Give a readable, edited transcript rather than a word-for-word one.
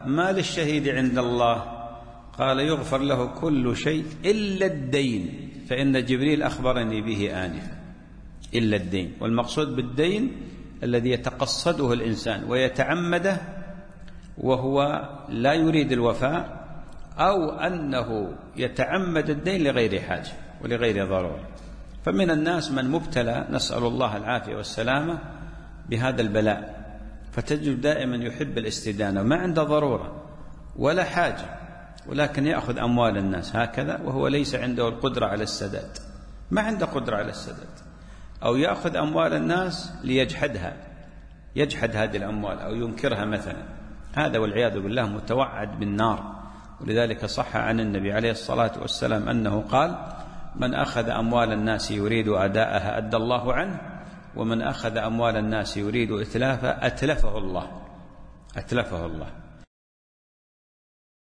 ما للشهيد عند الله؟ قال يغفر له كل شيء إلا الدين، فإن جبريل أخبرني به آنفا. إلا الدين، والمقصود بالدين الذي يتقصده الإنسان ويتعمده وهو لا يريد الوفاء، أو أنه يتعمد الدين لغير حاجة ولغير ضرورة. فمن الناس من مبتلى، نسأل الله العافية والسلامة، بهذا البلاء، فتجد دائما يحب الاستدانة، ما عنده ضرورة ولا حاجة، ولكن يأخذ أموال الناس هكذا وهو ليس عنده القدرة على السداد، ما عنده قدرة على السداد، أو يأخذ أموال الناس ليجحدها، يجحد هذه الأموال أو ينكرها مثلا، هذا والعياذ بالله متوعد بالنار. ولذلك صح عن النبي عليه الصلاة والسلام أنه قال: من أخذ أموال الناس يريد أداءها أدى الله عنه، ومن أخذ أموال الناس يريد إتلافها أتلفه الله.